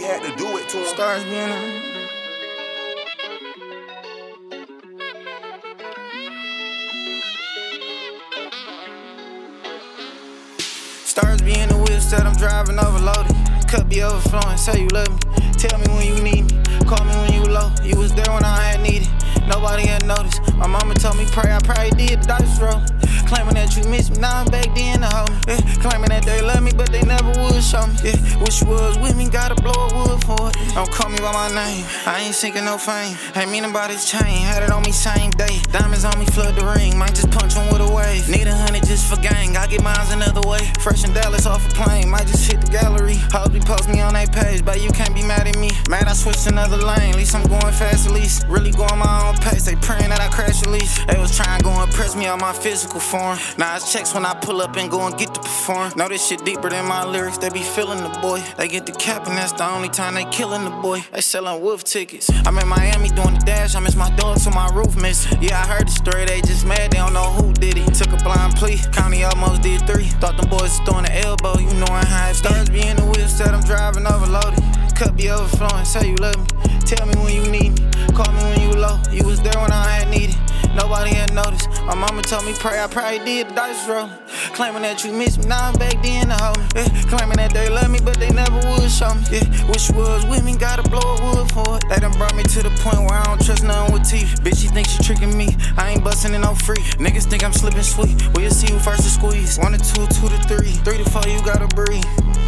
had to do it to him. Stars being on. Stars be in the wheels that I'm driving overloaded. Cup be overflowing, say you love me. Tell me when you need me. Call me when you low. You was there when I had needed. Nobody had noticed. My mama told me pray, I probably did the dice roll. Claiming that you miss me, now I'm back in the home. Yeah. Claiming that they love me, but they never would show me. Yeah. Wish you was with me, gotta blow a wood for it. Don't call me by my name, I ain't seeking no fame. Ain't mean about his chain, had it on me same day. Diamonds on me, flood the ring, might just punch him with a wave. Need 100 just for gang, I get mines another way. Fresh in Dallas off a plane, might just hit the gallery. Hoes be post me on they page, but you can't be mad at me. Mad I switched another lane, at least I'm going fast at least. Really going my own pace, they praying that I crash at least. They was trying to go impress me on my physical form. Now it's checks when I pull up and go and get to perform. Know this shit deeper than my lyrics, they be feeling the boy. They get the cap and that's the only time they killing the boy. They selling wolf tickets. I'm in Miami doing the dash, I miss my dog till my roof missing. Yeah, I heard the story, they just mad, they don't know who did it. Took a blind plea, county almost did 3. Thought them boys was throwing the elbow, you knowin' how it stars be in the wheels that I'm driving overloaded. Cup be overflowing, say you love me. Tell me when you need me. Call me when you low. You was there when I had needed. Nobody had noticed. My mama told me pray, I probably did the dice roll. Claiming that you miss me, now I'm back in the home. Yeah. Claiming that they love me, but they never would show me. Yeah. Wish you was with me, gotta blow a wood for it. They done brought me to the point where I don't trust nothing with teeth. Bitch, she think she tricking me. I ain't bustin' in no free. Niggas think I'm slipping sweet. We'll see who first to squeeze. 1 to 2, 2 to 3. 3 to 4, you gotta breathe.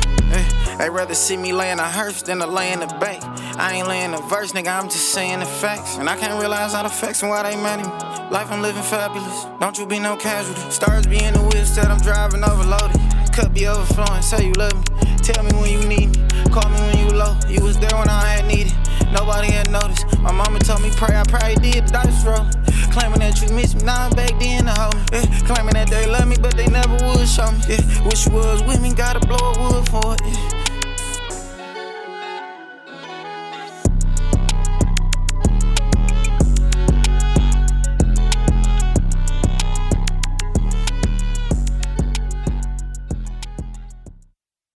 They rather see me lay in a hearse than to lay in the bank. I ain't laying a verse, nigga, I'm just saying the facts. And I can't realize all the facts and why they mad at me. Life I'm living fabulous, don't you be no casualty. Stars be in the wheels that I'm driving overloaded. Cup be overflowing, say you love me. Tell me when you need me, call me when you low. You was there when I had needed, nobody had noticed. My mama told me pray, I probably did the dice roll. Claiming that you miss me, now I'm back in the home. Yeah. Claiming that they love me, but they never would show me. Yeah. Wish you was with me, gotta blow a wood for it. Yeah.